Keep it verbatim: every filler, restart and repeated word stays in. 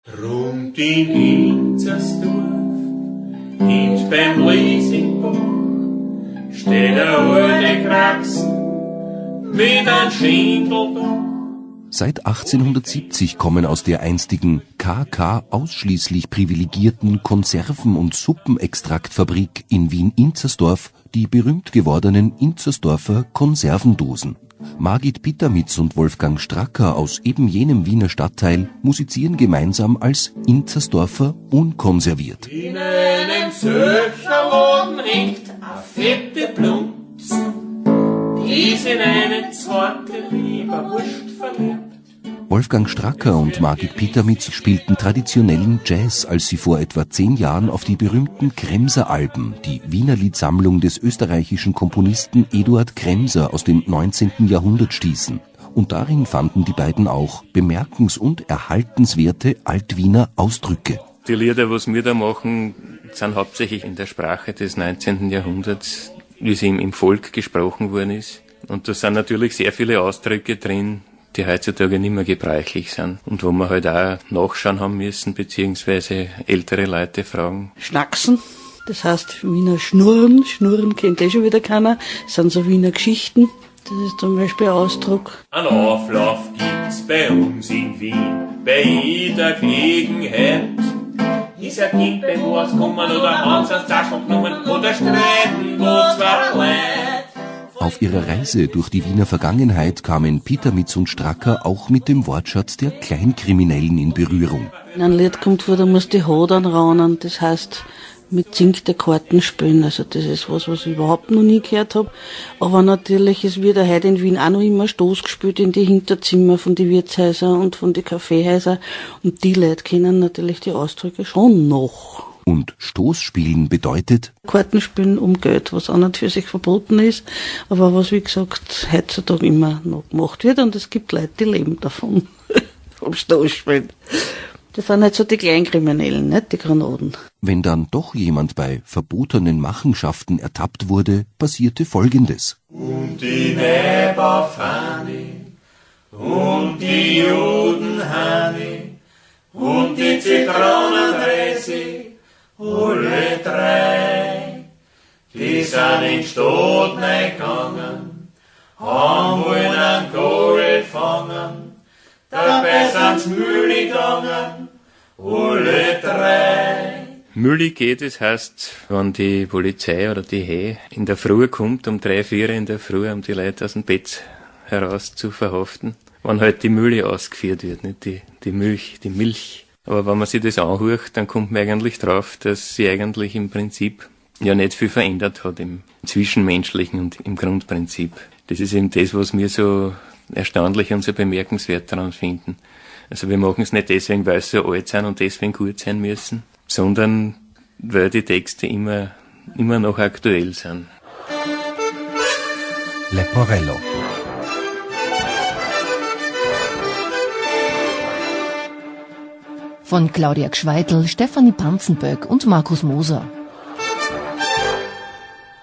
Rund in Inzersdorf, hinten beim Liesingbock, steht eine alte Kraxen mit einem Schindelbach. Seit achtzehnhundertsiebzig kommen aus der einstigen K K ausschließlich privilegierten Konserven- und Suppenextraktfabrik in Wien-Inzersdorf die berühmt gewordenen Inzersdorfer Konservendosen. Margit Pitamitz und Wolfgang Stracker aus eben jenem Wiener Stadtteil musizieren gemeinsam als Inzersdorfer unkonserviert. In einem Söcherladen hängt eine fette Blunzen, die ist in einen zweite lieber Wurst verliebt. Wolfgang Stracker und Margit Pitamitz spielten traditionellen Jazz, als sie vor etwa zehn Jahren auf die berühmten Kremser-Alben, die Wienerliedsammlung des österreichischen Komponisten Eduard Kremser aus dem neunzehnten Jahrhundert stießen. Und darin fanden die beiden auch bemerkens- und erhaltenswerte Altwiener Ausdrücke. Die Lieder, was wir da machen, sind hauptsächlich in der Sprache des neunzehnten Jahrhunderts, wie sie im Volk gesprochen worden ist. Und da sind natürlich sehr viele Ausdrücke drin, die heutzutage nicht mehr gebräuchlich sind und wo wir halt auch nachschauen haben müssen, beziehungsweise ältere Leute fragen. Schnacksen, das heißt Wiener Schnurren, Schnurren kennt eh schon wieder keiner, das sind so Wiener Geschichten, das ist zum Beispiel ein Ausdruck. Ein Auflauf gibt's bei uns in Wien, bei jeder Gelegenheit. Ist ein Kind beim was kommen oder Hans ans Taschen genommen oder streiten, wo zwei Leute. Auf ihrer Reise durch die Wiener Vergangenheit kamen Pitamitz und Stracker auch mit dem Wortschatz der Kleinkriminellen in Berührung. In einem Lied kommt vor, da muss die Hodern raunen, das heißt mit zinkte Karten spielen, also das ist was, was ich überhaupt noch nie gehört habe. Aber natürlich, es wird ja heute in Wien auch noch immer Stoß gespielt in die Hinterzimmer von den Wirtshäusern und von den Kaffeehäusern und die Leute kennen natürlich die Ausdrücke schon noch. Und Stoßspielen bedeutet? Kartenspielen um Geld, was an und für sich verboten ist, aber was, wie gesagt, heutzutage immer noch gemacht wird und es gibt Leute, die leben davon, vom Stoßspielen. Das sind halt so die Kleinkriminellen, nicht die Granaten. Wenn dann doch jemand bei verbotenen Machenschaften ertappt wurde, passierte Folgendes. Und die Weiber Fanny, und die Juden Hanni, und die Zitronenresi, alle drei, die sind in die Stadt reingegangen, haben wollen einen Kohl fangen, dabei sind's Mühli gegangen, alle drei. Mühli geht, das heißt, wenn die Polizei oder die He in der Früh kommt, um drei, vier in der Früh, um die Leute aus dem Bett heraus zu verhaften, wenn halt die Mühli ausgeführt wird, nicht die, die Milch, die Milch. Aber wenn man sich das anhört, dann kommt man eigentlich drauf, dass sie eigentlich im Prinzip ja nicht viel verändert hat im Zwischenmenschlichen und im Grundprinzip. Das ist eben das, was wir so erstaunlich und so bemerkenswert daran finden. Also wir machen es nicht deswegen, weil sie so alt sind und deswegen gut sein müssen, sondern weil die Texte immer, immer noch aktuell sind. Leporello. Von Claudia Gschweitel, Stefanie Panzenböck und Markus Moser.